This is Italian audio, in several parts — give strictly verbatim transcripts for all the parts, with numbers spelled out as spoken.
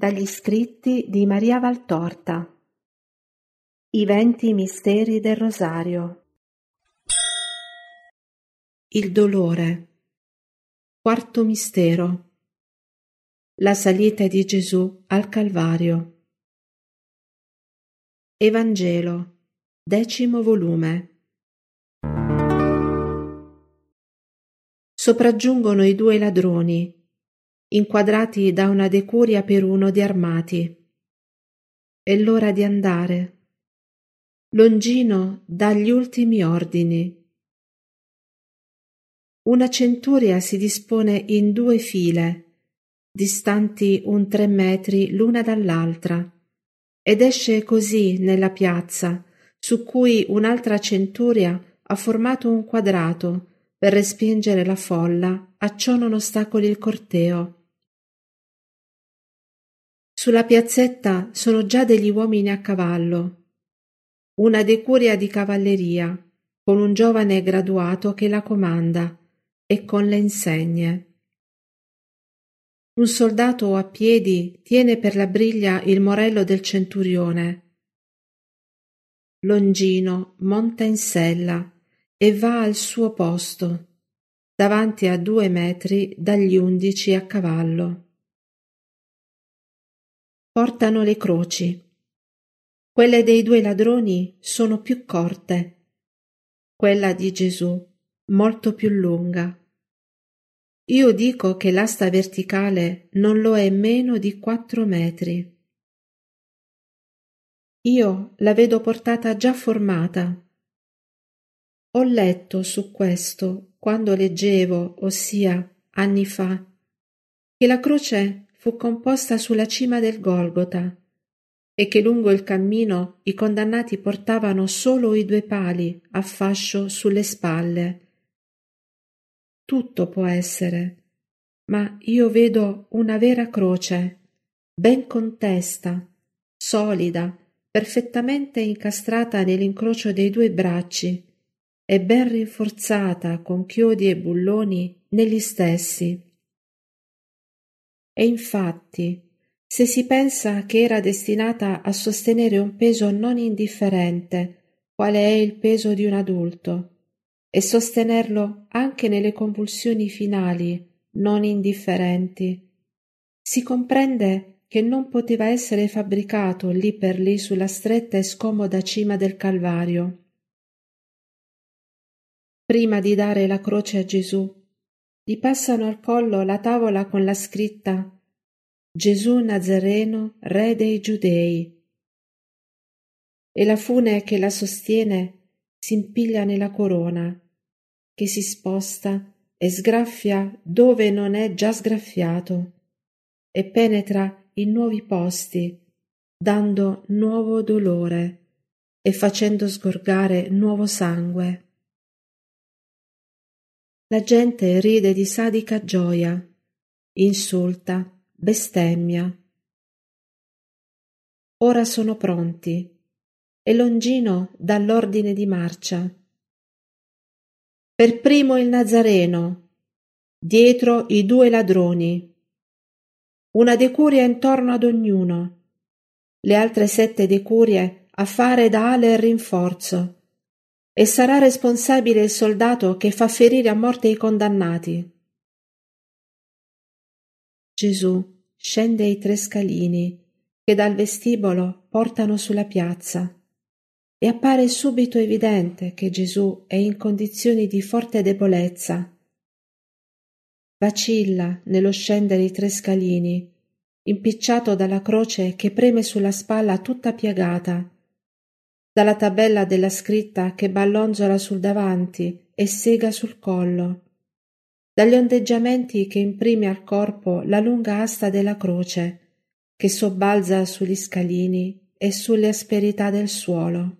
Dagli scritti di Maria Valtorta. I venti misteri del Rosario. Il dolore. Quarto mistero. La salita di Gesù al Calvario. Evangelo, decimo volume. Sopraggiungono i due ladroni, inquadrati da una decuria per uno di armati. È l'ora di andare. Longino dà gli ultimi ordini. Una centuria si dispone in due file, distanti un tre metri l'una dall'altra, ed esce così nella piazza, su cui un'altra centuria ha formato un quadrato per respingere la folla, acciò non ostacoli il corteo. Sulla piazzetta sono già degli uomini a cavallo, una decuria di cavalleria, con un giovane graduato che la comanda e con le insegne. Un soldato a piedi tiene per la briglia il morello del centurione. Longino monta in sella e va al suo posto, davanti a due metri dagli undici a cavallo. Portano le croci. Quelle dei due ladroni sono più corte, quella di Gesù molto più lunga. Io dico che l'asta verticale non lo è meno di quattro metri. Io la vedo portata già formata. Ho letto su questo quando leggevo, ossia anni fa, che la croce fu composta sulla cima del Golgota e che lungo il cammino i condannati portavano solo i due pali a fascio sulle spalle. Tutto può essere, ma io vedo una vera croce, ben contesta, solida, perfettamente incastrata nell'incrocio dei due bracci e ben rinforzata con chiodi e bulloni negli stessi. E infatti, se si pensa che era destinata a sostenere un peso non indifferente, quale è il peso di un adulto, e sostenerlo anche nelle convulsioni finali non indifferenti, si comprende che non poteva essere fabbricato lì per lì sulla stretta e scomoda cima del Calvario. Prima di dare la croce a Gesù, gli passano al collo la tavola con la scritta Gesù Nazareno, Re dei Giudei, e la fune che la sostiene si impiglia nella corona, che si sposta e sgraffia dove non è già sgraffiato, e penetra in nuovi posti, dando nuovo dolore e facendo sgorgare nuovo sangue. La gente ride di sadica gioia, insulta, bestemmia. Ora sono pronti, e Longino dà l'ordine di marcia. Per primo il Nazareno, dietro i due ladroni, una decuria intorno ad ognuno, le altre sette decurie a fare da ale e rinforzo, e sarà responsabile il soldato che fa ferire a morte i condannati. Gesù scende i tre scalini che dal vestibolo portano sulla piazza e appare subito evidente che Gesù è in condizioni di forte debolezza. Vacilla nello scendere i tre scalini, impicciato dalla croce che preme sulla spalla tutta piegata, dalla tabella della scritta che ballonzola sul davanti e sega sul collo, dagli ondeggiamenti che imprime al corpo la lunga asta della croce, che sobbalza sugli scalini e sulle asperità del suolo.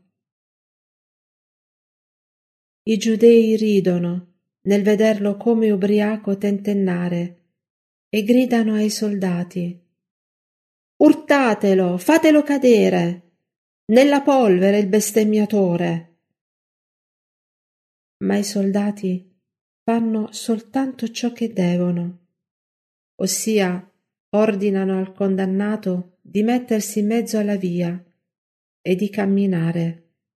I giudei ridono nel vederlo come ubriaco tentennare e gridano ai soldati: «Urtatelo, fatelo cadere! Nella polvere il bestemmiatore!» Ma i soldati fanno soltanto ciò che devono, ossia ordinano al condannato di mettersi in mezzo alla via e di camminare.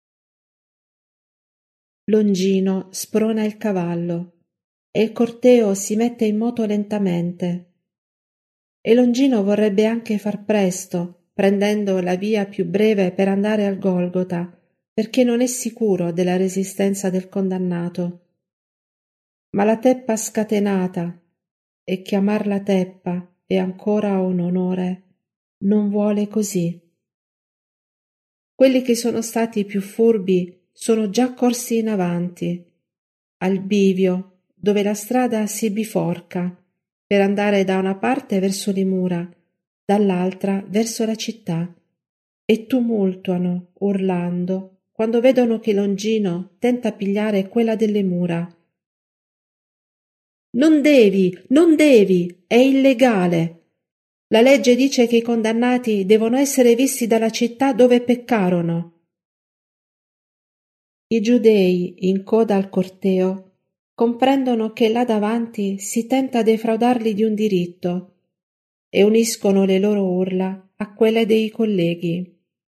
Longino sprona il cavallo e il corteo si mette in moto lentamente. E Longino vorrebbe anche far presto, prendendo la via più breve per andare al Golgota, perché non è sicuro della resistenza del condannato. Ma la teppa scatenata, e chiamarla teppa è ancora un onore, non vuole così. Quelli che sono stati più furbi sono già corsi in avanti, al bivio, dove la strada si biforca, per andare da una parte verso le mura, dall'altra verso la città, e tumultuano, urlando, quando vedono che Longino tenta pigliare quella delle mura. Non devi, non devi, è illegale. La legge dice che i condannati devono essere visti dalla città dove peccarono. I giudei, in coda al corteo, comprendono che là davanti si tenta defraudarli di un diritto e uniscono le loro urla a quelle dei colleghi.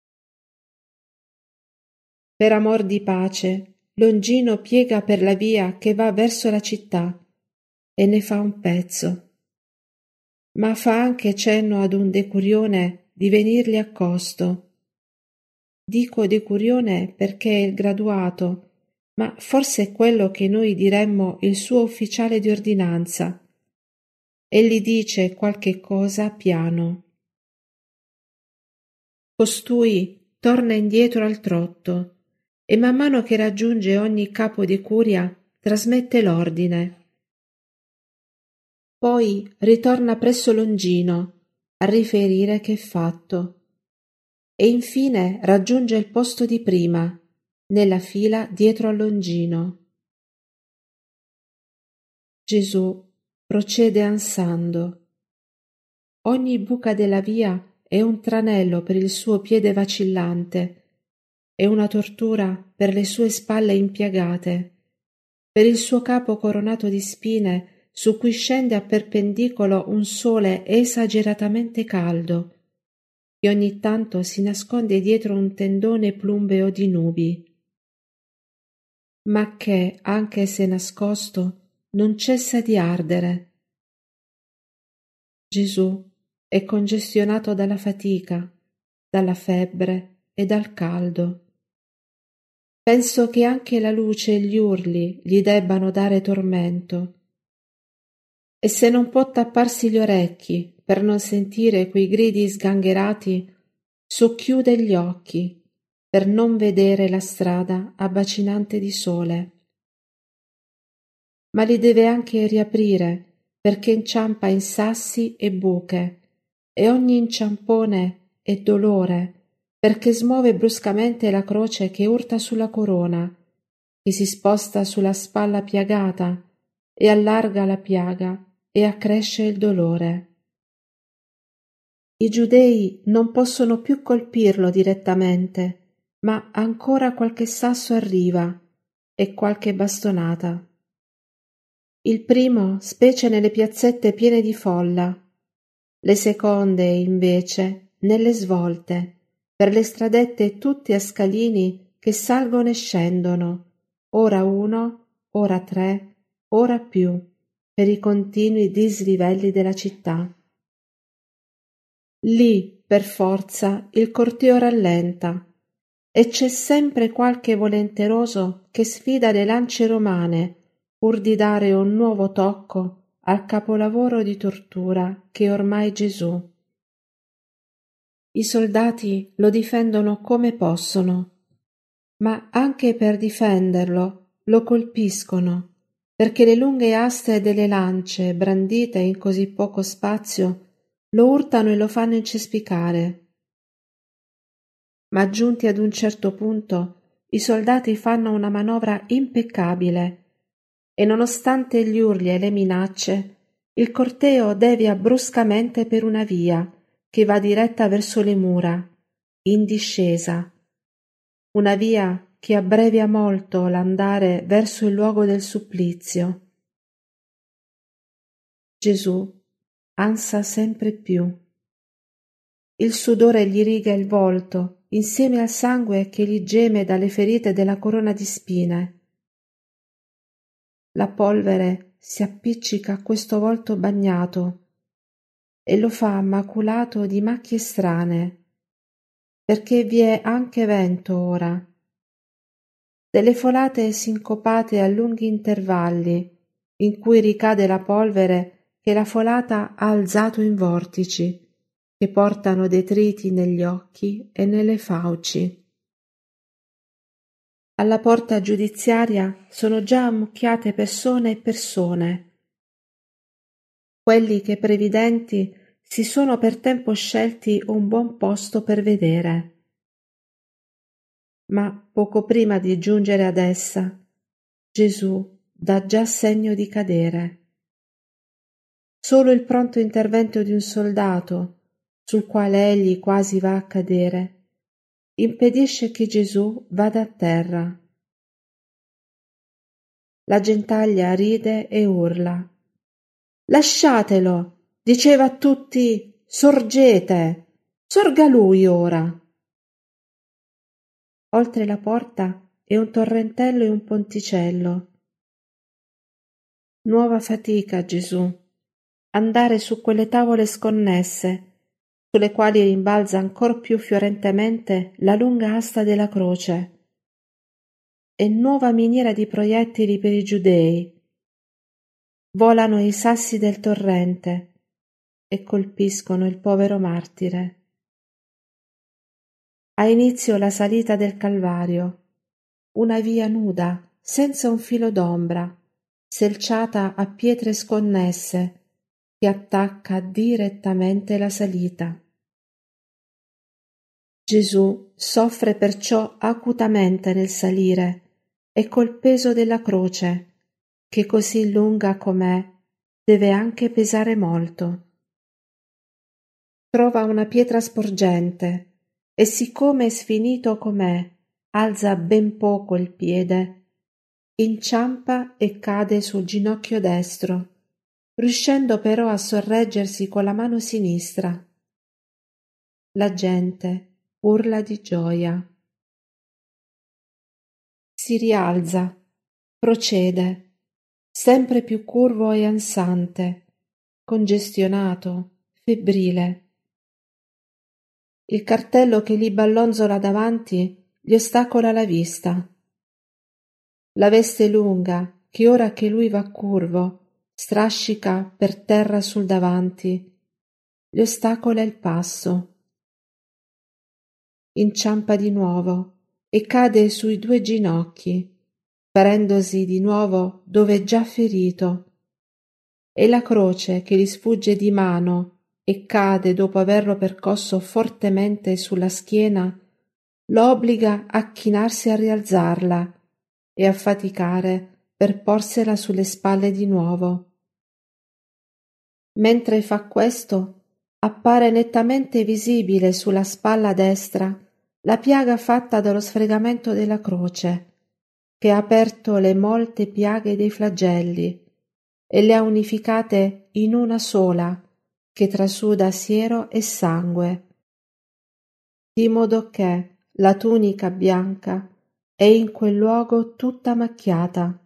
Per amor di pace, Longino piega per la via che va verso la città e ne fa un pezzo, ma fa anche cenno ad un decurione di venirgli accosto. Dico decurione perché è il graduato, ma forse è quello che noi diremmo il suo ufficiale di ordinanza. Egli dice qualche cosa piano. Costui torna indietro al trotto e man mano che raggiunge ogni capo di curia trasmette l'ordine. Poi ritorna presso Longino a riferire che è fatto e infine raggiunge il posto di prima, nella fila dietro a Longino. Gesù procede ansando. Ogni buca della via è un tranello per il suo piede vacillante e una tortura per le sue spalle impiegate, per il suo capo coronato di spine su cui scende a perpendicolo un sole esageratamente caldo, che ogni tanto si nasconde dietro un tendone plumbeo di nubi, ma che, anche se nascosto, non cessa di ardere. Gesù è congestionato dalla fatica, dalla febbre e dal caldo. Penso che anche la luce e gli urli gli debbano dare tormento. E se non può tapparsi gli orecchi per non sentire quei gridi sgangherati, socchiude gli occhi per non vedere la strada abbacinante di sole. Ma li deve anche riaprire perché inciampa in sassi e buche, e ogni inciampone è dolore perché smuove bruscamente la croce che urta sulla corona, che si sposta sulla spalla piagata e allarga la piaga e accresce il dolore. I giudei non possono più colpirlo direttamente, ma ancora qualche sasso arriva e qualche bastonata. Il primo specie nelle piazzette piene di folla, le seconde invece nelle svolte, per le stradette tutte a scalini che salgono e scendono, ora uno, ora tre, ora più, per i continui dislivelli della città. Lì, per forza, il corteo rallenta e c'è sempre qualche volenteroso che sfida le lance romane pur di dare un nuovo tocco al capolavoro di tortura che è ormai Gesù. I soldati lo difendono come possono, ma anche per difenderlo lo colpiscono, perché le lunghe aste delle lance brandite in così poco spazio lo urtano e lo fanno incespicare. Ma giunti ad un certo punto i soldati fanno una manovra impeccabile e nonostante gli urli e le minacce il corteo devia bruscamente per una via che va diretta verso le mura, in discesa, una via che abbrevia molto l'andare verso il luogo del supplizio. Gesù ansa sempre più. Il sudore gli riga il volto, insieme al sangue che gli geme dalle ferite della corona di spine. La polvere si appiccica a questo volto bagnato e lo fa maculato di macchie strane, perché vi è anche vento ora. Delle folate sincopate a lunghi intervalli, in cui ricade la polvere che la folata ha alzato in vortici, che portano detriti negli occhi e nelle fauci. Alla porta giudiziaria sono già ammucchiate persone e persone. Quelli che previdenti si sono per tempo scelti un buon posto per vedere. Ma poco prima di giungere ad essa, Gesù dà già segno di cadere. Solo il pronto intervento di un soldato, sul quale egli quasi va a cadere, impedisce che Gesù vada a terra. La gentaglia ride e urla. Lasciatelo! Diceva a tutti, sorgete! Sorga lui ora! Oltre la porta è un torrentello e un ponticello. Nuova fatica, Gesù, andare su quelle tavole sconnesse, sulle quali rimbalza ancor più fiorentemente la lunga asta della croce, e nuova miniera di proiettili per i giudei. Volano i sassi del torrente e colpiscono il povero martire. Ha inizio la salita del Calvario, una via nuda, senza un filo d'ombra, selciata a pietre sconnesse, che attacca direttamente la salita. Gesù soffre perciò acutamente nel salire e col peso della croce, che così lunga com'è, deve anche pesare molto. Trova una pietra sporgente e siccome è sfinito com'è, alza ben poco il piede, inciampa e cade sul ginocchio destro, riuscendo però a sorreggersi con la mano sinistra. La gente urla di gioia. Si rialza, procede, sempre più curvo e ansante, congestionato, febbrile. Il cartello che gli ballonzola davanti gli ostacola la vista. La veste lunga, che ora che lui va curvo, strascica per terra sul davanti, gli ostacola il passo. Inciampa di nuovo e cade sui due ginocchi, parendosi di nuovo dove è già ferito, e la croce che gli sfugge di mano e cade dopo averlo percosso fortemente sulla schiena, lo obbliga a chinarsi a rialzarla e a faticare per porsela sulle spalle di nuovo. Mentre fa questo, appare nettamente visibile sulla spalla destra la piaga fatta dallo sfregamento della croce, che ha aperto le molte piaghe dei flagelli e le ha unificate in una sola, che trasuda siero e sangue, di modo che la tunica bianca è in quel luogo tutta macchiata.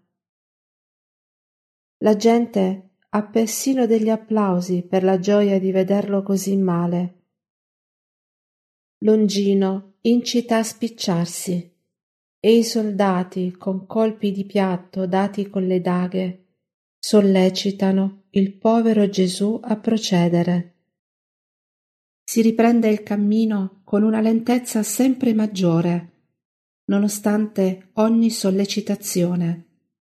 La gente ha persino degli applausi per la gioia di vederlo così male. Longino incita a spicciarsi e i soldati, con colpi di piatto dati con le daghe, sollecitano il povero Gesù a procedere. Si riprende il cammino con una lentezza sempre maggiore, nonostante ogni sollecitazione.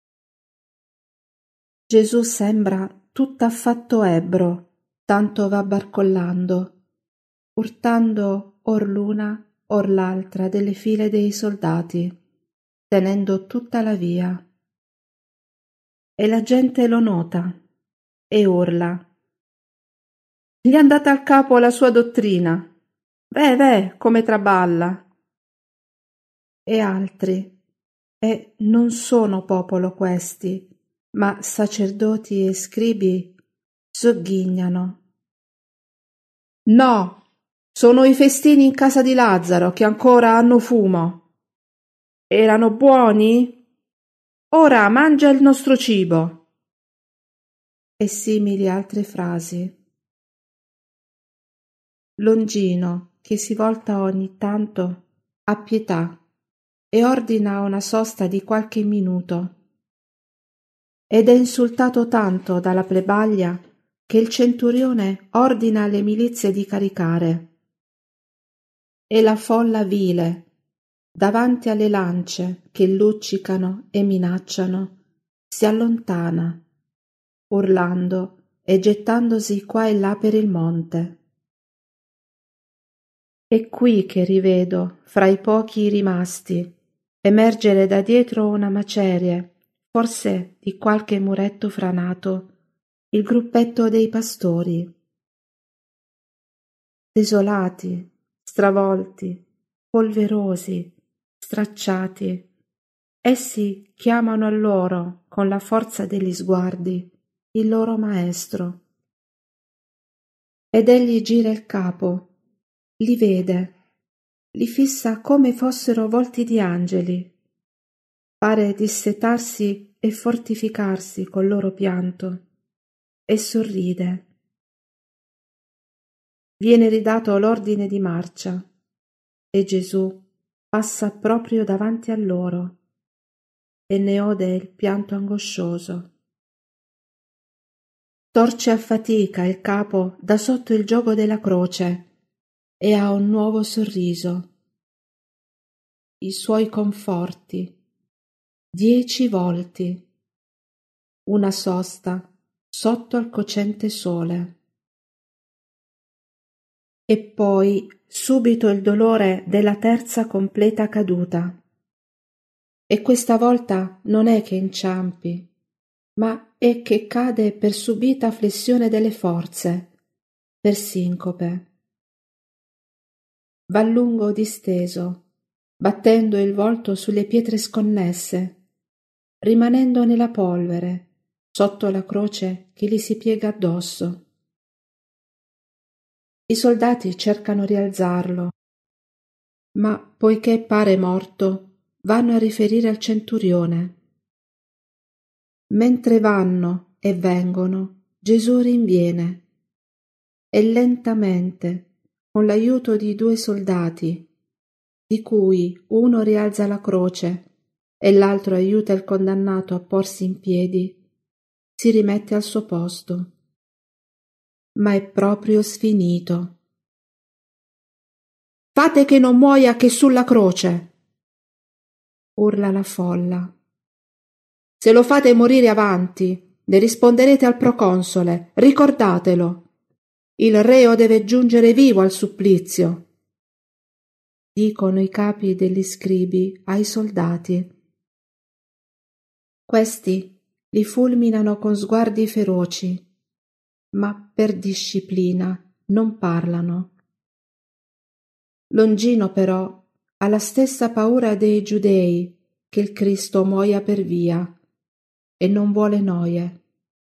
Gesù sembra tutt'affatto ebbro, tanto va barcollando, urtando or l'una or l'altra delle file dei soldati, tenendo tutta la via. E la gente lo nota e urla. Gli è andata al capo la sua dottrina. Ve, ve, come traballa. E altri, e non sono popolo questi, ma sacerdoti e scribi, sogghignano No, sono i festini in casa di Lazzaro che ancora hanno fumo. Erano buoni? Ora mangia il nostro cibo. E simili altre frasi. Longino, che si volta ogni tanto, ha pietà e ordina una sosta di qualche minuto. Ed è insultato tanto dalla plebaglia che il centurione ordina alle milizie di caricare. E la folla vile, davanti alle lance che luccicano e minacciano, si allontana, urlando e gettandosi qua e là per il monte. È qui che rivedo, fra i pochi rimasti, emergere da dietro una macerie, forse di qualche muretto franato, il gruppetto dei pastori. Desolati, stravolti, polverosi, stracciati, essi chiamano a loro, con la forza degli sguardi, il loro maestro. Ed egli gira il capo, li vede, li fissa come fossero volti di angeli. Pare dissetarsi e fortificarsi col loro pianto, e sorride. Viene ridato l'ordine di marcia, e Gesù passa proprio davanti a loro, e ne ode il pianto angoscioso. Torce a fatica il capo da sotto il giogo della croce, e ha un nuovo sorriso. I suoi conforti, dieci volti, una sosta sotto al cocente sole. E poi subito il dolore della terza completa caduta. E questa volta non è che inciampi, ma è che cade per subita flessione delle forze, per sincope. Va lungo disteso, battendo il volto sulle pietre sconnesse, rimanendo nella polvere, sotto la croce che gli si piega addosso. I soldati cercano rialzarlo, ma poiché pare morto, vanno a riferire al centurione. Mentre vanno e vengono, Gesù rinviene e lentamente, con l'aiuto di due soldati, di cui uno rialza la croce e l'altro aiuta il condannato a porsi in piedi, si rimette al suo posto. Ma è proprio sfinito. «Fate che non muoia che sulla croce!» urla la folla. «Se lo fate morire avanti, ne risponderete al proconsole, ricordatelo. Il reo deve giungere vivo al supplizio», dicono i capi degli scribi ai soldati. Questi li fulminano con sguardi feroci, ma per disciplina non parlano. Longino però ha la stessa paura dei giudei che il Cristo muoia per via e non vuole noie.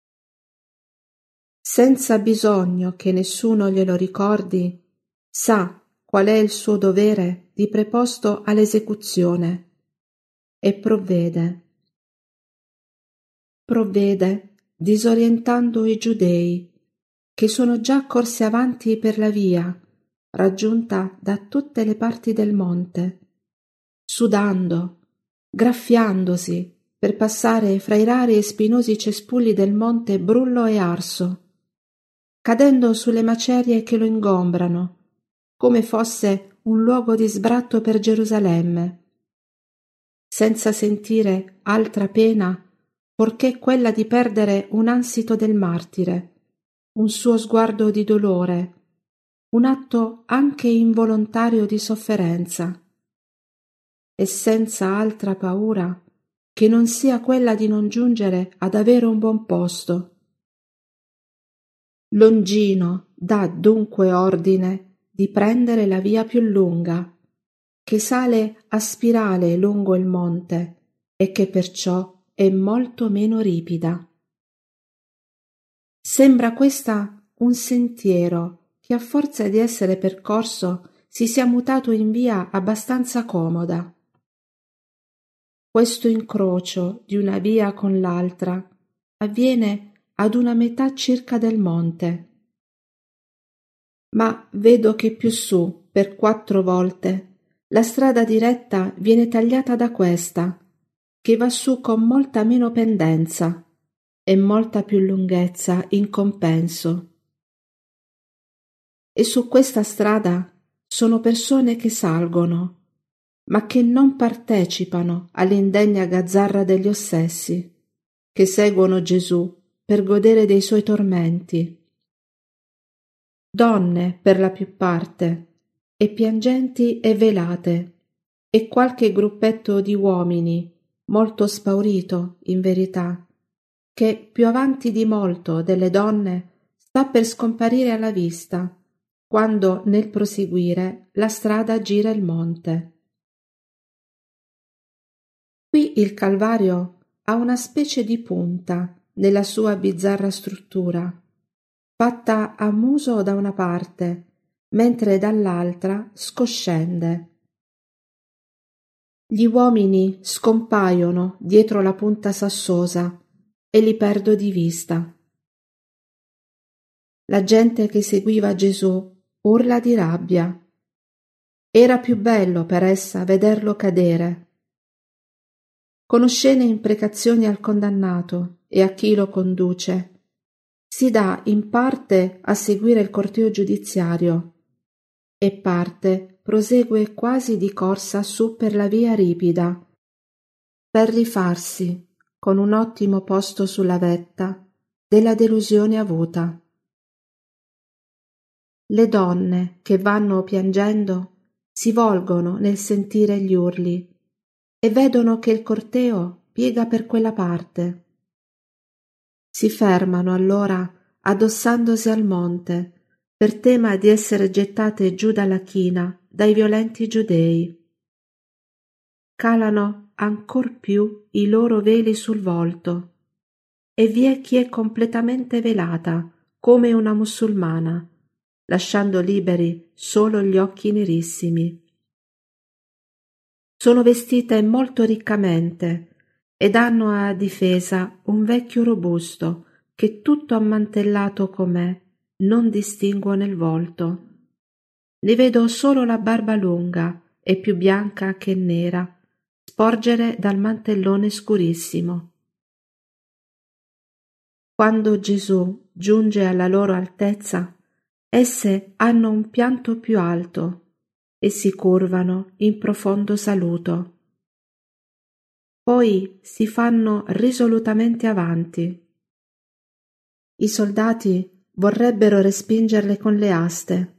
Senza bisogno che nessuno glielo ricordi, sa qual è il suo dovere di preposto all'esecuzione e provvede. Provvede disorientando i giudei che sono già corsi avanti per la via raggiunta da tutte le parti del monte, sudando, graffiandosi per passare fra i rari e spinosi cespugli del monte Brullo e Arso, cadendo sulle macerie che lo ingombrano, come fosse un luogo di sbratto per Gerusalemme, senza sentire altra pena porché quella di perdere un ansito del martire, un suo sguardo di dolore, un atto anche involontario di sofferenza, e senza altra paura che non sia quella di non giungere ad avere un buon posto. Longino dà dunque ordine di prendere la via più lunga, che sale a spirale lungo il monte e che perciò è molto meno ripida. Sembra questa un sentiero che a forza di essere percorso si sia mutato in via abbastanza comoda. Questo incrocio di una via con l'altra avviene ad una metà circa del monte. Ma vedo che più su, per quattro volte, la strada diretta viene tagliata da questa, che va su con molta meno pendenza e molta più lunghezza in compenso. E su questa strada sono persone che salgono, ma che non partecipano all'indegna gazzarra degli ossessi, che seguono Gesù per godere dei suoi tormenti. Donne per la più parte, e piangenti e velate, e qualche gruppetto di uomini, molto spaurito, in verità, che più avanti di molto delle donne sta per scomparire alla vista, quando nel proseguire la strada gira il monte. Qui il Calvario ha una specie di punta nella sua bizzarra struttura, fatta a muso da una parte, mentre dall'altra scoscende. Gli uomini scompaiono dietro la punta sassosa e li perdo di vista. La gente che seguiva Gesù urla di rabbia. Era più bello per essa vederlo cadere. Con oscene imprecazioni al condannato e a chi lo conduce, si dà in parte a seguire il corteo giudiziario e parte prosegue quasi di corsa su per la via ripida, per rifarsi, con un ottimo posto sulla vetta, della delusione avuta. Le donne che vanno piangendo si volgono nel sentire gli urli e vedono che il corteo piega per quella parte. Si fermano allora addossandosi al monte per tema di essere gettate giù dalla china dai violenti giudei. Calano ancor più i loro veli sul volto e vi è chi è completamente velata come una musulmana, lasciando liberi solo gli occhi nerissimi. Sono vestite molto riccamente ed hanno a difesa un vecchio robusto che tutto ammantellato com'è non distinguo nel volto. Ne vedo solo la barba lunga e più bianca che nera sporgere dal mantellone scurissimo. Quando Gesù giunge alla loro altezza, esse hanno un pianto più alto e si curvano in profondo saluto. Poi si fanno risolutamente avanti. I soldati vorrebbero respingerle con le aste,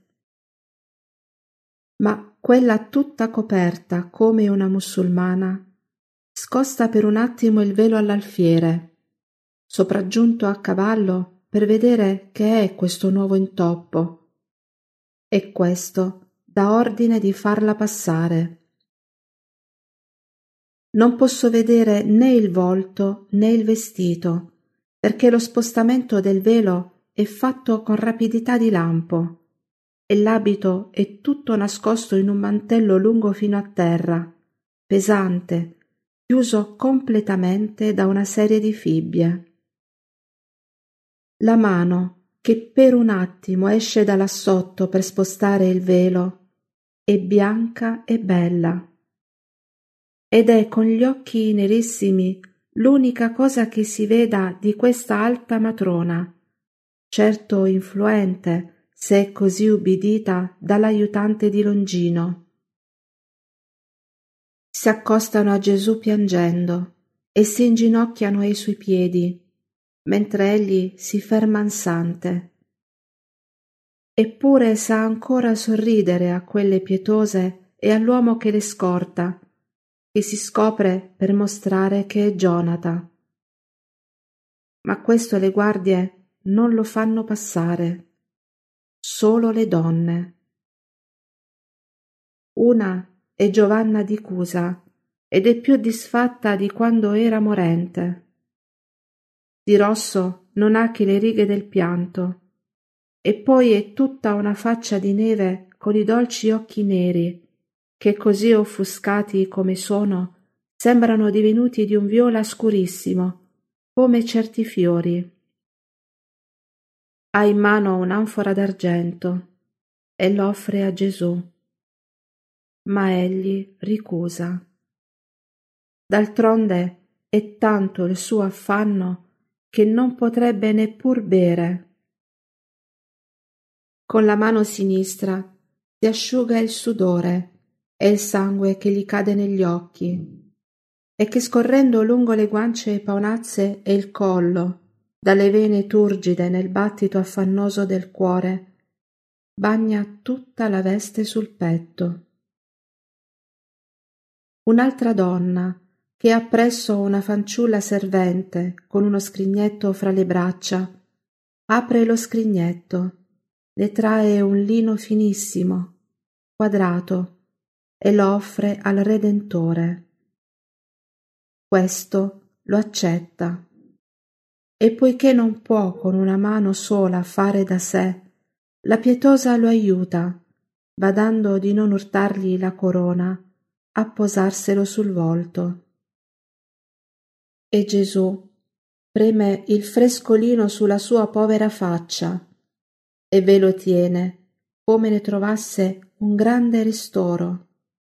ma quella tutta coperta come una musulmana scosta per un attimo il velo all'alfiere, sopraggiunto a cavallo per vedere che è questo nuovo intoppo, e questo dà ordine di farla passare. Non posso vedere né il volto né il vestito, perché lo spostamento del velo è fatto con rapidità di lampo e l'abito è tutto nascosto in un mantello lungo fino a terra, pesante, chiuso completamente da una serie di fibbie. La mano, che per un attimo esce da là sotto per spostare il velo, è bianca e bella. Ed è con gli occhi nerissimi l'unica cosa che si veda di questa alta matrona, certo influente, se è così ubbidita dall'aiutante di Longino. Si accostano a Gesù piangendo e si inginocchiano ai suoi piedi, mentre egli si ferma ansante. Eppure sa ancora sorridere a quelle pietose e all'uomo che le scorta, che si scopre per mostrare che è Gionata. Ma questo le guardie non lo fanno passare, solo le donne. Una è Giovanna di Cusa ed è più disfatta di quando era morente. Di rosso non ha che le righe del pianto e poi è tutta una faccia di neve con i dolci occhi neri, che così offuscati come sono, sembrano divenuti di un viola scurissimo, come certi fiori. Ha in mano un'anfora d'argento e l'offre a Gesù, ma egli ricusa. D'altronde è tanto il suo affanno che non potrebbe neppur bere. Con la mano sinistra si asciuga il sudore e il sangue che gli cade negli occhi e che scorrendo lungo le guance paonazze e il collo, dalle vene turgide nel battito affannoso del cuore, bagna tutta la veste sul petto. Un'altra donna, che ha presso una fanciulla servente con uno scrignetto fra le braccia, apre lo scrignetto, ne trae un lino finissimo, quadrato, e lo offre al Redentore. Questo lo accetta, e poiché non può con una mano sola fare da sé, la pietosa lo aiuta, badando di non urtargli la corona, a posarselo sul volto. E Gesù preme il frescolino sulla sua povera faccia e ve lo tiene come ne trovasse un grande ristoro.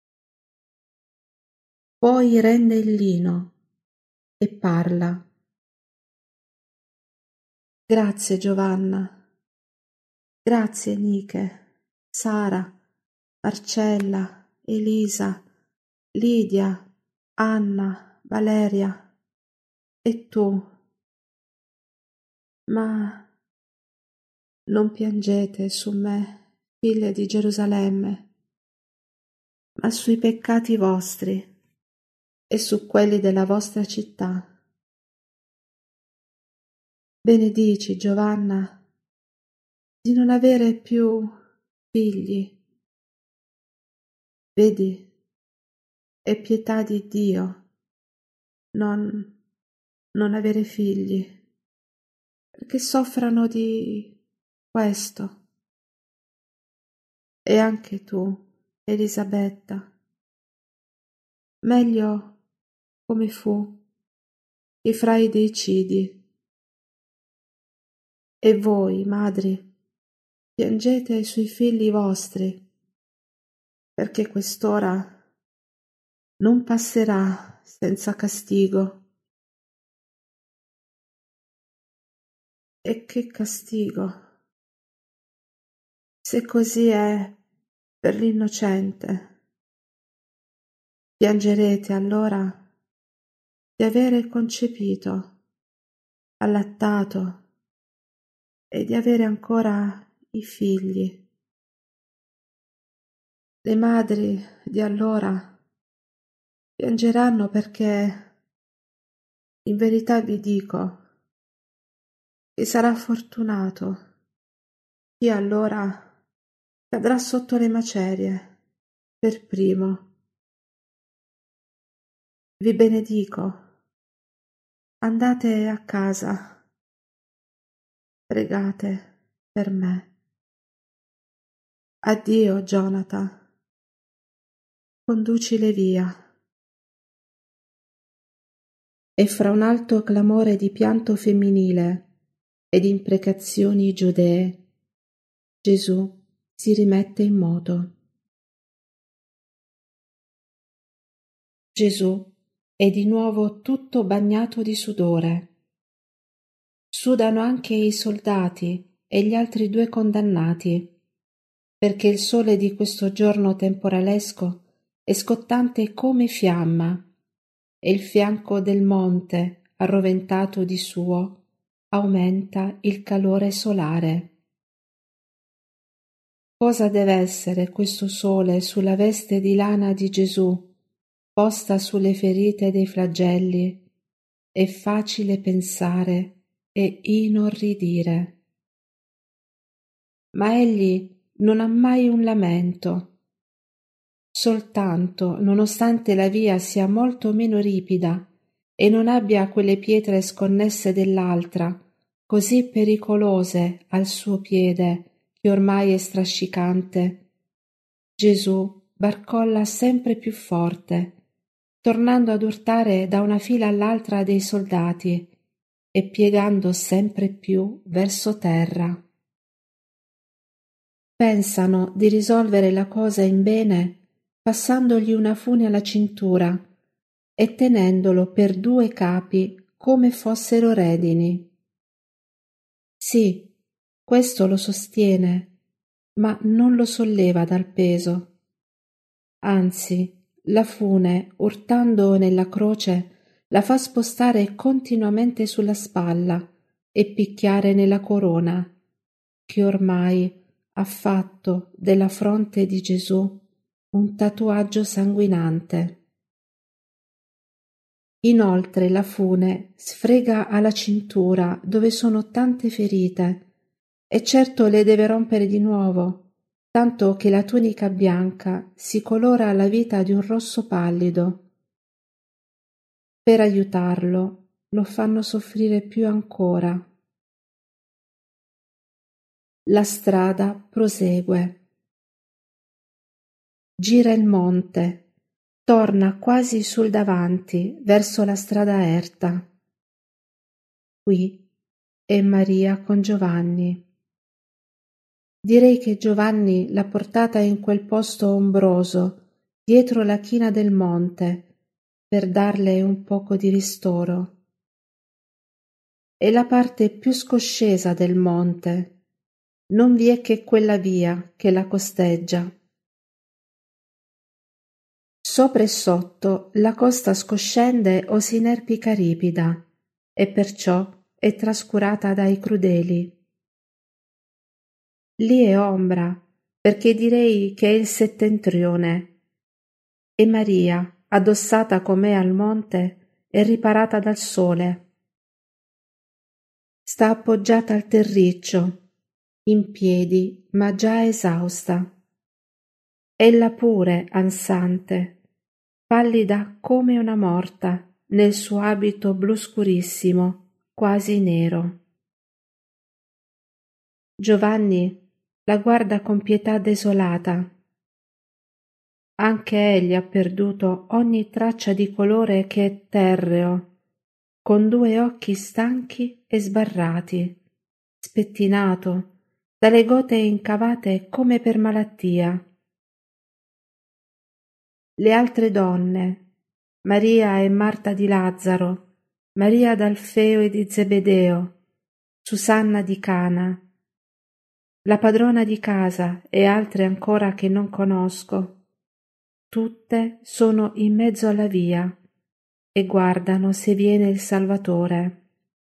Poi rende il lino e parla. Grazie Giovanna, grazie Nike, Sara, Marcella, Elisa, Lidia, Anna, Valeria e tu. Ma non piangete su me, figlie di Gerusalemme, ma sui peccati vostri e su quelli della vostra città. Benedici, Giovanna, di non avere più figli. Vedi, è pietà di Dio non, non avere figli, perché soffrano di questo. E anche tu, Elisabetta, meglio come fu che fra i deicidi. E voi, madri, piangete sui figli vostri, perché quest'ora non passerà senza castigo. E che castigo, se così è per l'innocente. Piangerete allora di avere concepito, allattato e di avere ancora i figli. Le madri di allora piangeranno perché, in verità vi dico, che sarà fortunato chi allora cadrà sotto le macerie per primo. Vi benedico. Andate a casa. Pregate per me. Addio, Jonathan. Conducile via. E fra un alto clamore di pianto femminile e di imprecazioni giudee, Gesù si rimette in moto. Gesù è di nuovo tutto bagnato di sudore. Sudano anche i soldati e gli altri due condannati, perché il sole di questo giorno temporalesco è scottante come fiamma, e il fianco del monte, arroventato di suo, aumenta il calore solare. Cosa deve essere questo sole sulla veste di lana di Gesù, posta sulle ferite dei flagelli? È facile pensare e inorridire. Ma egli non ha mai un lamento. Soltanto, nonostante la via sia molto meno ripida e non abbia quelle pietre sconnesse dell'altra, così pericolose al suo piede, che ormai è strascicante, Gesù barcolla sempre più forte, tornando ad urtare da una fila all'altra dei soldati e piegando sempre più verso terra. Pensano di risolvere la cosa in bene passandogli una fune alla cintura e tenendolo per due capi come fossero redini. Sì, questo lo sostiene, ma non lo solleva dal peso. Anzi, la fune, urtando nella croce, la fa spostare continuamente sulla spalla e picchiare nella corona, che ormai ha fatto della fronte di Gesù un tatuaggio sanguinante. Inoltre la fune sfrega alla cintura dove sono tante ferite e certo le deve rompere di nuovo, tanto che la tunica bianca si colora alla vita di un rosso pallido. Per aiutarlo lo fanno soffrire più ancora. La strada prosegue. Gira il monte, torna quasi sul davanti verso la strada erta. Qui è Maria con Giovanni. Direi che Giovanni l'ha portata in quel posto ombroso, dietro la china del monte, per darle un poco di ristoro. È la parte più scoscesa del monte, non vi è che quella via che la costeggia. Sopra e sotto la costa scoscende o si inerpica ripida, e perciò è trascurata dai crudeli. Lì è ombra, perché direi che è il settentrione, e Maria, addossata com'è al monte, è riparata dal sole. Sta appoggiata al terriccio, in piedi, ma già esausta. Ella pure, ansante, pallida come una morta, nel suo abito blu scurissimo, quasi nero. Giovanni la guarda con pietà desolata. Anche egli ha perduto ogni traccia di colore che è terreo, con due occhi stanchi e sbarrati, spettinato, dalle gote incavate come per malattia. Le altre donne, Maria e Marta di Lazzaro, Maria d'Alfeo e di Zebedeo, Susanna di Cana, la padrona di casa e altre ancora che non conosco, tutte sono in mezzo alla via e guardano se viene il Salvatore.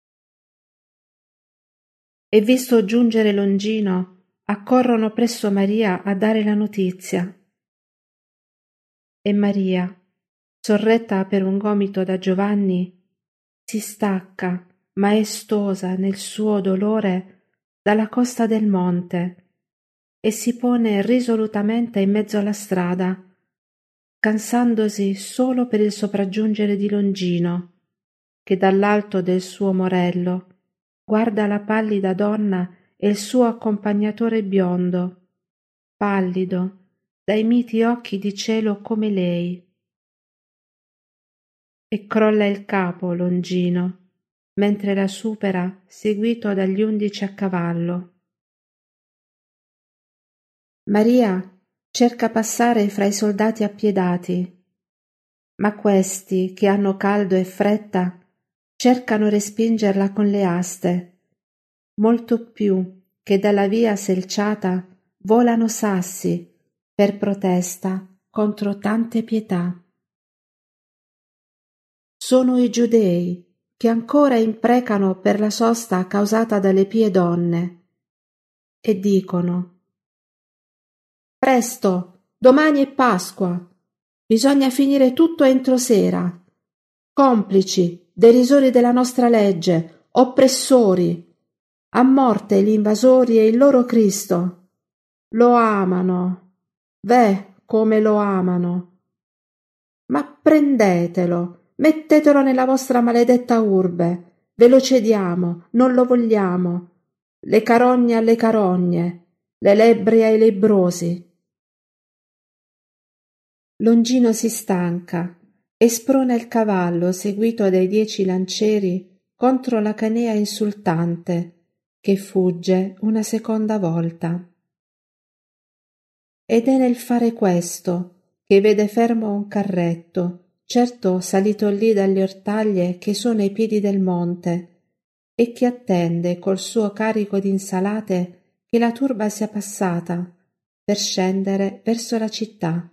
E visto giungere Longino, accorrono presso Maria a dare la notizia. E Maria, sorretta per un gomito da Giovanni, si stacca, maestosa nel suo dolore, dalla costa del monte e si pone risolutamente in mezzo alla strada, cansandosi solo per il sopraggiungere di Longino, che dall'alto del suo morello guarda la pallida donna e il suo accompagnatore biondo, pallido, dai miti occhi di cielo come lei. E crolla il capo Longino, mentre la supera seguito dagli undici a cavallo. Maria cerca passare fra i soldati appiedati, ma questi, che hanno caldo e fretta, cercano respingerla con le aste, molto più che dalla via selciata volano sassi per protesta contro tante pietà. Sono i giudei che ancora imprecano per la sosta causata dalle pie donne e dicono: «Presto, domani è Pasqua, bisogna finire tutto entro sera. Complici, derisori della nostra legge, oppressori, a morte gli invasori e il loro Cristo. Lo amano, veh, come lo amano. Ma prendetelo, mettetelo nella vostra maledetta urbe, ve lo cediamo, non lo vogliamo. Le carogne alle carogne, le lebbri ai lebbrosi. Longino si stanca e sprona il cavallo seguito dai dieci lancieri contro la canea insultante, che fugge una seconda volta. Ed è nel fare questo che vede fermo un carretto, certo salito lì dalle ortaglie che sono ai piedi del monte, e che attende col suo carico di insalate che la turba sia passata per scendere verso la città.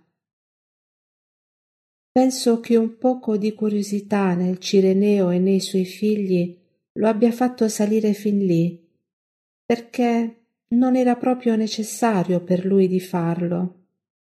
Penso che un poco di curiosità nel Cireneo e nei suoi figli lo abbia fatto salire fin lì, perché non era proprio necessario per lui di farlo.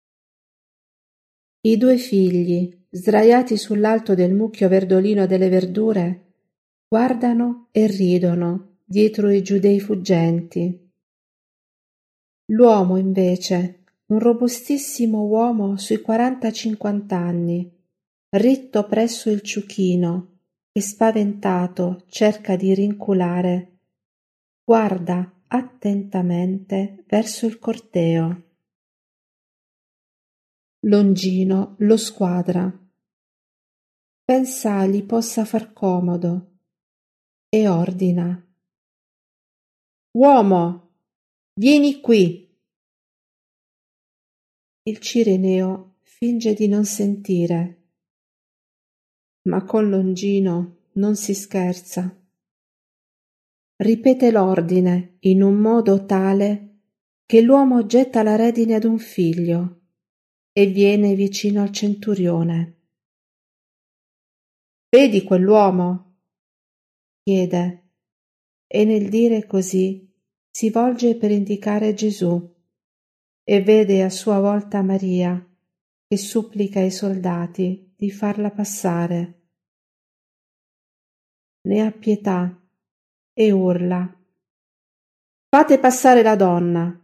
I due figli, sdraiati sull'alto del mucchio verdolino delle verdure, guardano e ridono dietro i giudei fuggenti. L'uomo, invece, un robustissimo uomo sui quaranta-cinquant'anni, ritto presso il ciuchino, che spaventato cerca di rinculare, guarda attentamente verso il corteo. Longino lo squadra. Pensa gli possa far comodo e ordina: «Uomo, vieni qui!» Il Cireneo finge di non sentire, ma con Longino non si scherza. Ripete l'ordine in un modo tale che l'uomo getta la redine ad un figlio e viene vicino al centurione. «Vedi quell'uomo?» chiede, e nel dire così si volge per indicare Gesù e vede a sua volta Maria che supplica ai soldati di farla passare. Ne ha pietà e urla: «Fate passare la donna!»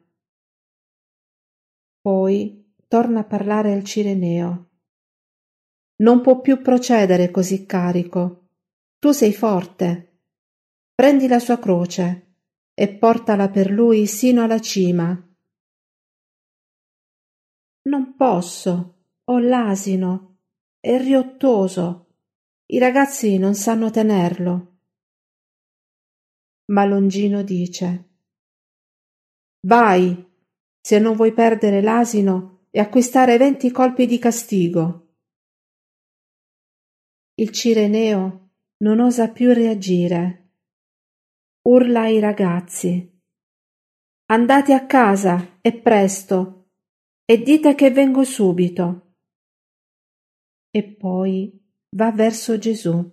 Poi torna a parlare al Cireneo. «Non può più procedere così carico. Tu sei forte. Prendi la sua croce e portala per lui sino alla cima». «Non posso, ho l'asino, è riottoso, i ragazzi non sanno tenerlo». Ma Longino dice: «Vai, se non vuoi perdere l'asino e acquistare venti colpi di castigo». Il Cireneo non osa più reagire. Urla ai ragazzi: «Andate a casa, e presto, e dite che vengo subito». E poi va verso Gesù.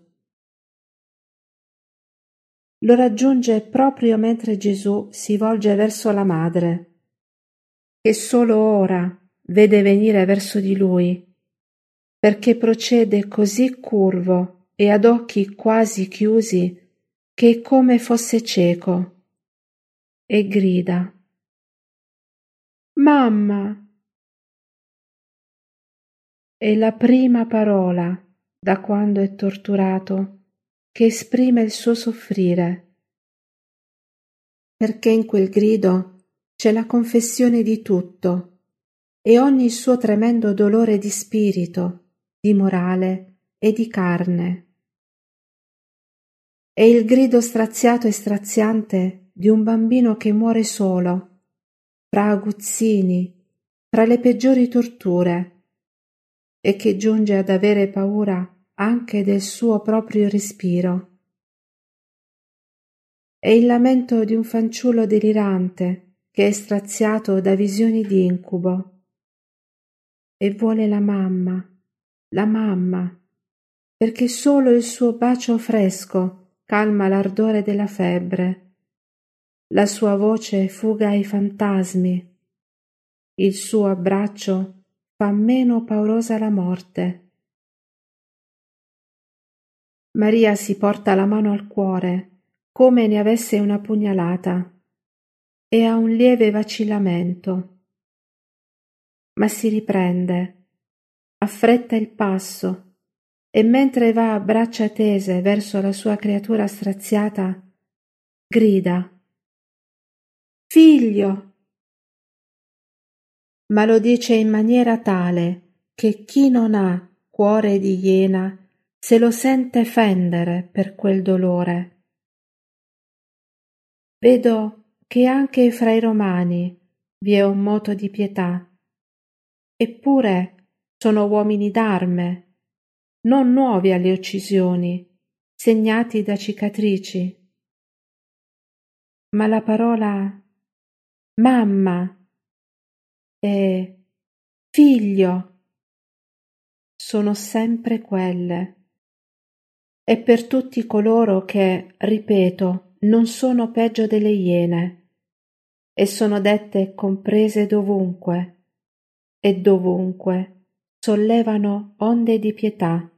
Lo raggiunge proprio mentre Gesù si volge verso la madre, che solo ora vede venire verso di lui, perché procede così curvo e ad occhi quasi chiusi che è come fosse cieco, e grida: «Mamma!» È la prima parola, da quando è torturato, che esprime il suo soffrire, perché in quel grido c'è la confessione di tutto e ogni suo tremendo dolore di spirito, di morale e di carne. È il grido straziato e straziante di un bambino che muore solo, fra aguzzini, fra le peggiori torture, e che giunge ad avere paura anche del suo proprio respiro. È il lamento di un fanciullo delirante che è straziato da visioni di incubo e vuole la mamma, la mamma, perché solo il suo bacio fresco calma l'ardore della febbre, la sua voce fuga ai fantasmi, il suo abbraccio fa meno paurosa la morte. Maria si porta la mano al cuore come ne avesse una pugnalata e ha un lieve vacillamento, ma si riprende, affretta il passo e mentre va a braccia tese verso la sua creatura straziata, grida: «Figlio, ma lo dice in maniera tale che chi non ha cuore di iena se lo sente fendere per quel dolore. Vedo che anche fra i romani vi è un moto di pietà, eppure sono uomini d'arme, non nuovi alle uccisioni, segnati da cicatrici. Ma la parola mamma e figlio sono sempre quelle. E per tutti coloro che, ripeto, non sono peggio delle iene, e sono dette e comprese dovunque, e dovunque sollevano onde di pietà.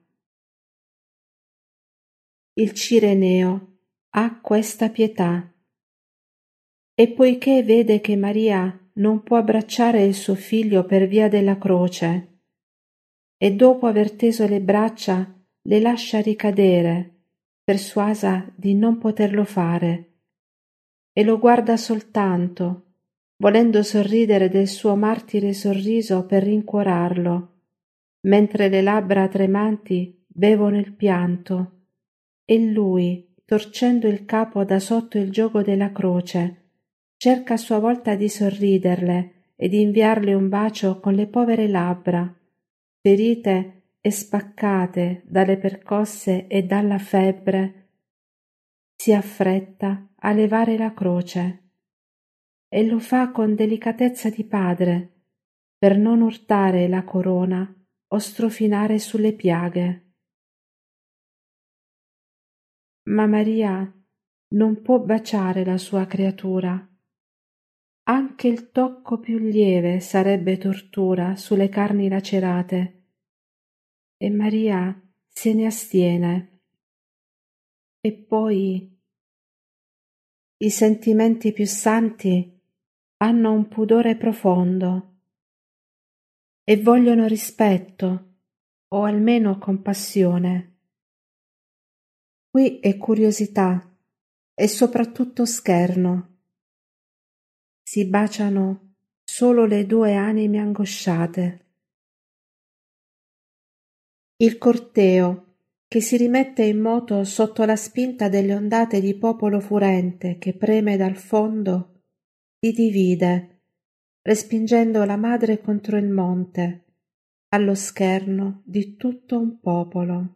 Il Cireneo ha questa pietà, e poiché vede che Maria non può abbracciare il suo figlio per via della croce, e dopo aver teso le braccia le lascia ricadere, persuasa di non poterlo fare, e lo guarda soltanto, volendo sorridere del suo martire sorriso per rincuorarlo, mentre le labbra tremanti bevono il pianto, e lui, torcendo il capo da sotto il giogo della croce, cerca a sua volta di sorriderle e di inviarle un bacio con le povere labbra, ferite e spaccate dalle percosse e dalla febbre, si affretta a levare la croce e lo fa con delicatezza di padre per non urtare la corona o strofinare sulle piaghe. Ma Maria non può baciare la sua creatura. Anche il tocco più lieve sarebbe tortura sulle carni lacerate, e Maria se ne astiene. E poi i sentimenti più santi hanno un pudore profondo e vogliono rispetto o almeno compassione. Qui è curiosità e soprattutto scherno. Si baciano solo le due anime angosciate. Il corteo, che si rimette in moto sotto la spinta delle ondate di popolo furente che preme dal fondo, li divide, respingendo la madre contro il monte, allo scherno di tutto un popolo.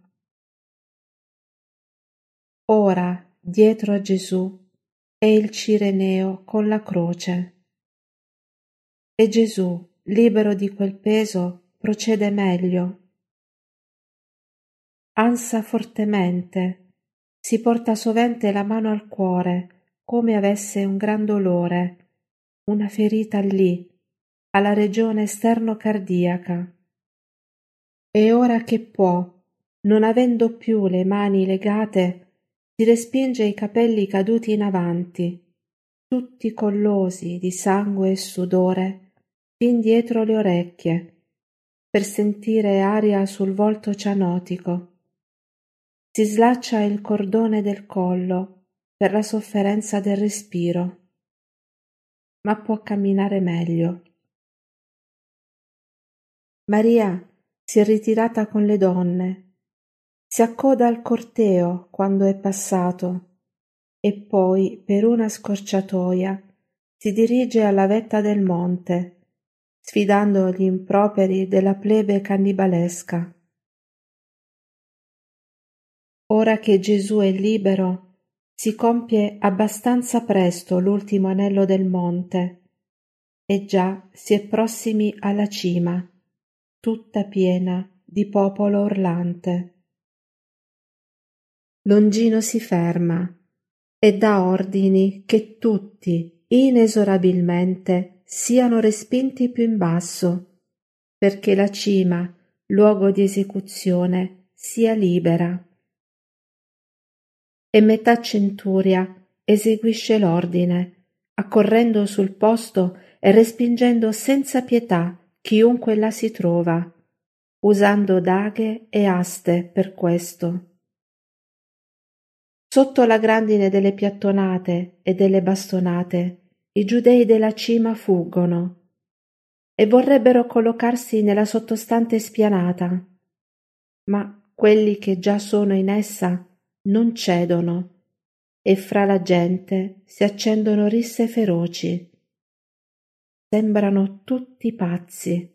Ora, dietro a Gesù, è il Cireneo con la croce. E Gesù, libero di quel peso, procede meglio. Ansa fortemente, si porta sovente la mano al cuore, come avesse un gran dolore, una ferita lì, alla regione sterno-cardiaca. E ora che può, non avendo più le mani legate, si respinge i capelli caduti in avanti, tutti collosi di sangue e sudore, fin dietro le orecchie, per sentire aria sul volto cianotico. Si slaccia il cordone del collo per la sofferenza del respiro, ma può camminare meglio. Maria si è ritirata con le donne, si accoda al corteo quando è passato e poi per una scorciatoia si dirige alla vetta del monte, sfidando gli improperi della plebe cannibalesca. Ora che Gesù è libero, si compie abbastanza presto l'ultimo anello del monte, e già si è prossimi alla cima, tutta piena di popolo orlante. Longino si ferma e dà ordini che tutti, inesorabilmente, siano respinti più in basso, perché la cima, luogo di esecuzione, sia libera. E metà centuria eseguisce l'ordine, accorrendo sul posto e respingendo senza pietà chiunque là si trova, usando daghe e aste per questo. Sotto la grandine delle piattonate e delle bastonate, i giudei della cima fuggono, e vorrebbero collocarsi nella sottostante spianata, ma quelli che già sono in essa non cedono e fra la gente si accendono risse feroci. Sembrano tutti pazzi.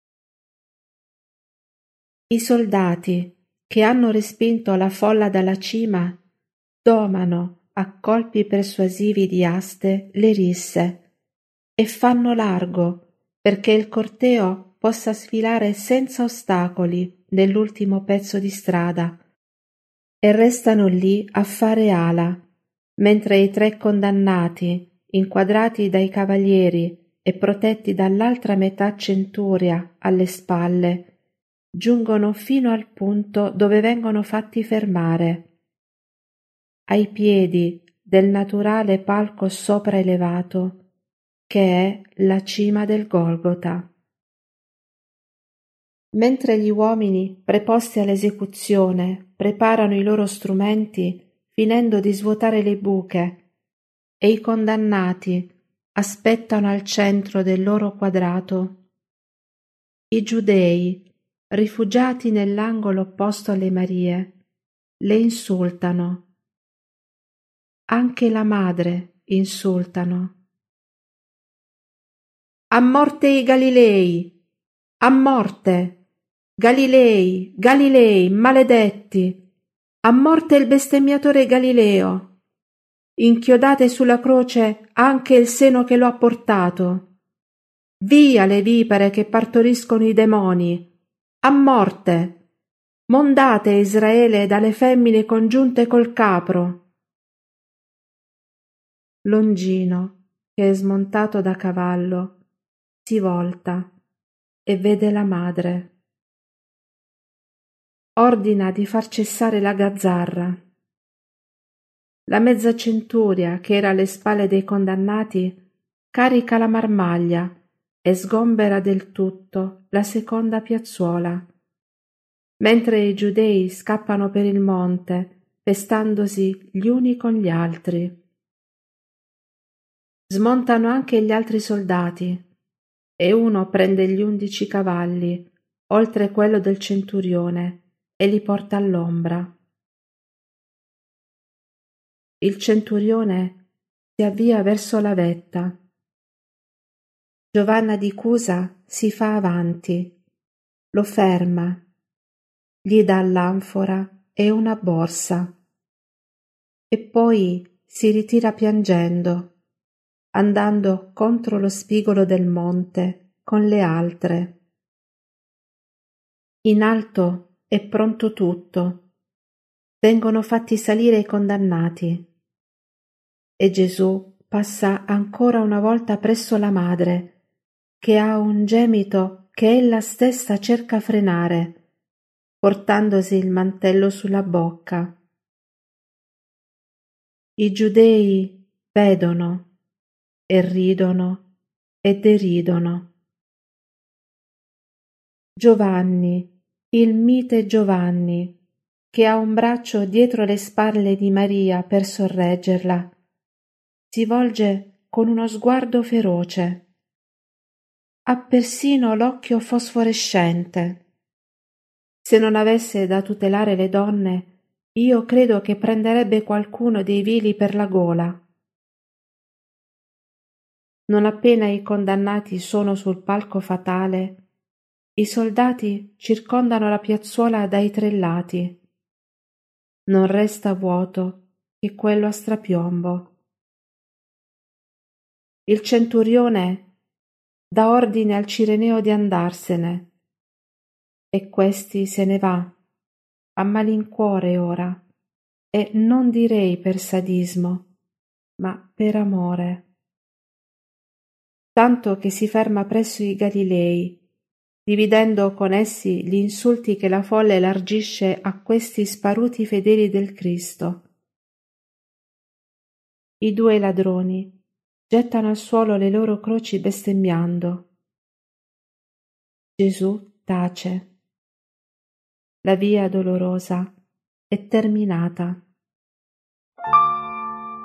I soldati, che hanno respinto la folla dalla cima, domano a colpi persuasivi di aste le risse e fanno largo perché il corteo possa sfilare senza ostacoli nell'ultimo pezzo di strada, e restano lì a fare ala, mentre i tre condannati, inquadrati dai cavalieri e protetti dall'altra metà centuria alle spalle, giungono fino al punto dove vengono fatti fermare, ai piedi del naturale palco sopraelevato, che è la cima del Golgota. Mentre gli uomini preposti all'esecuzione preparano i loro strumenti, finendo di svuotare le buche, e i condannati aspettano al centro del loro quadrato, i giudei, rifugiati nell'angolo opposto alle Marie, le insultano. Anche la madre insultano. A morte i Galilei! A morte! Galilei, Galilei, maledetti! A morte il bestemmiatore Galileo! Inchiodate sulla croce anche il seno che lo ha portato! Via le vipere che partoriscono i demoni! A morte! Mondate Israele dalle femmine congiunte col capro! Longino, che è smontato da cavallo, si volta e vede la madre. Ordina di far cessare la gazzarra. La mezza centuria che era alle spalle dei condannati carica la marmaglia e sgombera del tutto la seconda piazzuola, mentre i giudei scappano per il monte, pestandosi gli uni con gli altri. Smontano anche gli altri soldati, e uno prende gli undici cavalli, oltre quello del centurione, e li porta all'ombra. Il centurione si avvia verso la vetta. Giovanna di Cusa si fa avanti, lo ferma, gli dà l'anfora e una borsa, e poi si ritira piangendo, andando contro lo spigolo del monte con le altre. In alto è pronto tutto. Vengono fatti salire i condannati. E Gesù passa ancora una volta presso la madre, che ha un gemito che ella stessa cerca frenare, portandosi il mantello sulla bocca. I giudei vedono e ridono e deridono. Giovanni, il mite Giovanni, che ha un braccio dietro le spalle di Maria per sorreggerla, si volge con uno sguardo feroce. Ha persino l'occhio fosforescente. Se non avesse da tutelare le donne, io credo che prenderebbe qualcuno dei vili per la gola. Non appena i condannati sono sul palco fatale, i soldati circondano la piazzuola dai tre lati. Non resta vuoto che quello a strapiombo. Il centurione dà ordine al cireneo di andarsene, e questi se ne va, a malincuore ora, e non direi per sadismo, ma per amore. Tanto che si ferma presso i Galilei, dividendo con essi gli insulti che la folla elargisce a questi sparuti fedeli del Cristo. I due ladroni gettano al suolo le loro croci bestemmiando. Gesù tace. La via dolorosa è terminata.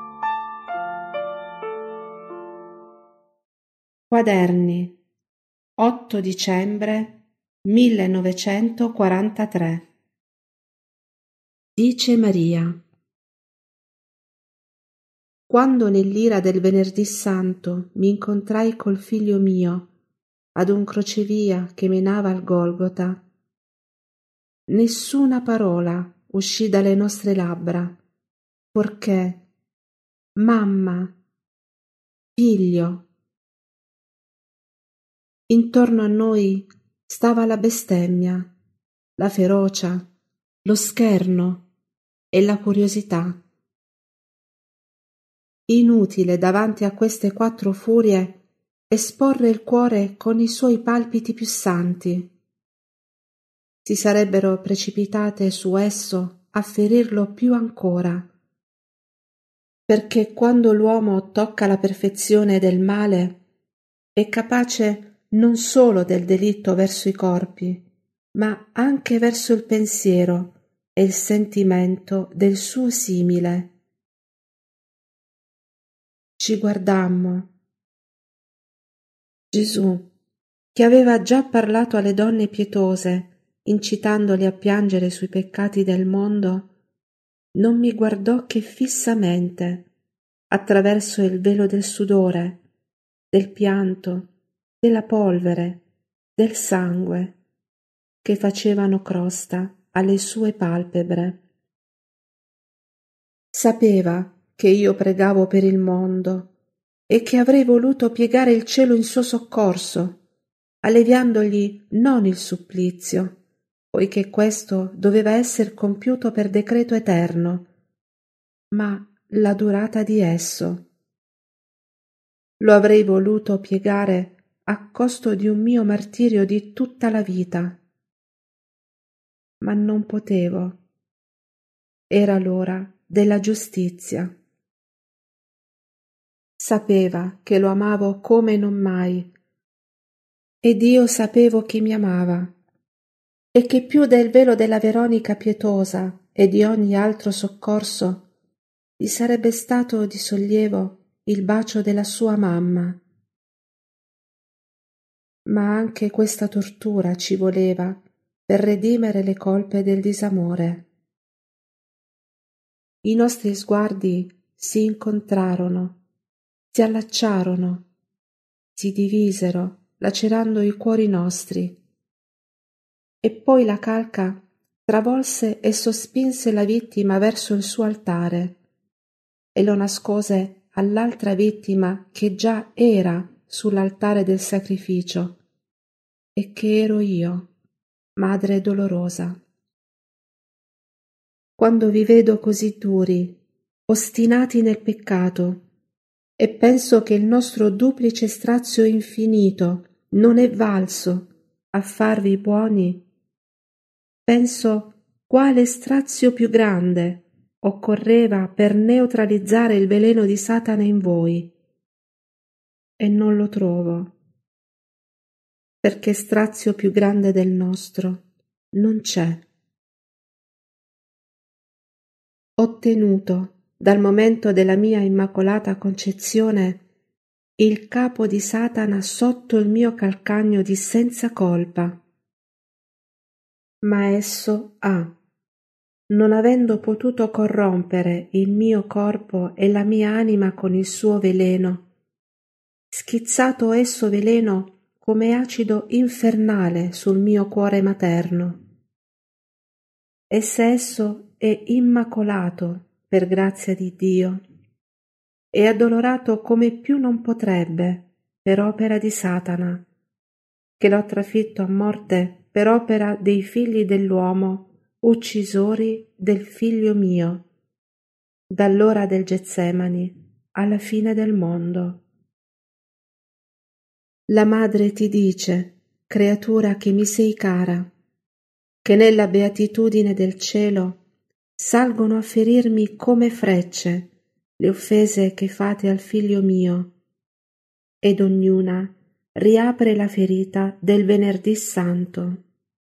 Quaderni. otto dicembre millenovecentoquarantatré. Dice Maria: quando nell'ira del venerdì santo mi incontrai col figlio mio ad un crocevia che menava al Golgota, nessuna parola uscì dalle nostre labbra, porché mamma, figlio. Intorno a noi stava la bestemmia, la ferocia, lo scherno e la curiosità. Inutile davanti a queste quattro furie esporre il cuore con i suoi palpiti più santi. Si sarebbero precipitate su esso a ferirlo più ancora, perché quando l'uomo tocca la perfezione del male è capace non solo del delitto verso i corpi, ma anche verso il pensiero e il sentimento del suo simile. Ci guardammo. Gesù, che aveva già parlato alle donne pietose, incitandole a piangere sui peccati del mondo, non mi guardò che fissamente, attraverso il velo del sudore, del pianto, della polvere, del sangue, che facevano crosta alle sue palpebre. Sapeva che io pregavo per il mondo e che avrei voluto piegare il cielo in suo soccorso, alleviandogli non il supplizio, poiché questo doveva esser compiuto per decreto eterno, ma la durata di esso. Lo avrei voluto piegare a costo di un mio martirio di tutta la vita, ma non potevo. Era l'ora della giustizia. Sapeva che lo amavo come non mai, ed io sapevo che mi amava, e che più del velo della Veronica pietosa e di ogni altro soccorso gli sarebbe stato di sollievo il bacio della sua mamma. Ma anche questa tortura ci voleva per redimere le colpe del disamore. I nostri sguardi si incontrarono, si allacciarono, si divisero, lacerando i cuori nostri. E poi la calca travolse e sospinse la vittima verso il suo altare e lo nascose all'altra vittima che già era sull'altare del sacrificio e che ero io, madre dolorosa. Quando vi vedo così duri, ostinati nel peccato, e penso che il nostro duplice strazio infinito non è valso a farvi buoni, penso quale strazio più grande occorreva per neutralizzare il veleno di Satana in voi, e non lo trovo, perché strazio più grande del nostro non c'è. Ho tenuto, dal momento della mia immacolata concezione, il capo di Satana sotto il mio calcagno di senza colpa. Ma esso ha, non avendo potuto corrompere il mio corpo e la mia anima con il suo veleno, schizzato esso veleno come acido infernale sul mio cuore materno. E se esso è immacolato per grazia di Dio, è addolorato come più non potrebbe per opera di Satana, che l'ho trafitto a morte per opera dei figli dell'uomo, uccisori del figlio mio, dall'ora del Getsemani alla fine del mondo. La madre ti dice, creatura che mi sei cara, che nella beatitudine del cielo salgono a ferirmi come frecce le offese che fate al figlio mio, ed ognuna riapre la ferita del venerdì santo.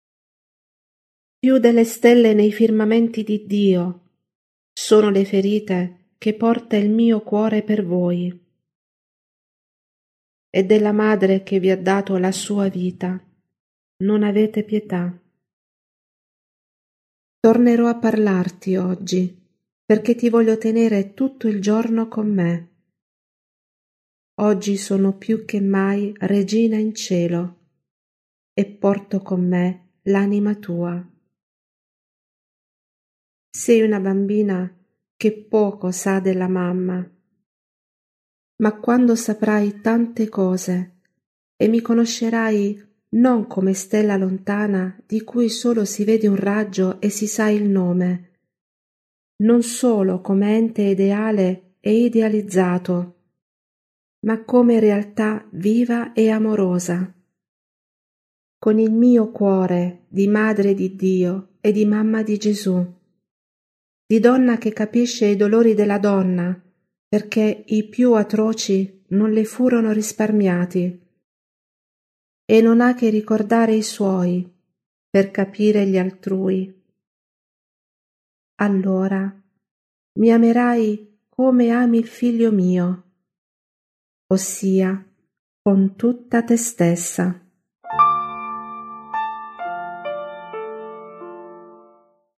Più delle stelle nei firmamenti di Dio sono le ferite che porta il mio cuore per voi. e della madre che vi ha dato la sua vita, non avete pietà. Tornerò a parlarti oggi, perché ti voglio tenere tutto il giorno con me. Oggi sono più che mai regina in cielo e porto con me l'anima tua. Sei una bambina che poco sa della mamma, ma quando saprai tante cose e mi conoscerai non come stella lontana di cui solo si vede un raggio e si sa il nome, non solo come ente ideale e idealizzato, ma come realtà viva e amorosa, con il mio cuore di madre di Dio e di mamma di Gesù, di donna che capisce i dolori della donna, perché i più atroci non le furono risparmiati, e non ha che ricordare i suoi per capire gli altrui. Allora mi amerai come ami il figlio mio, ossia con tutta te stessa.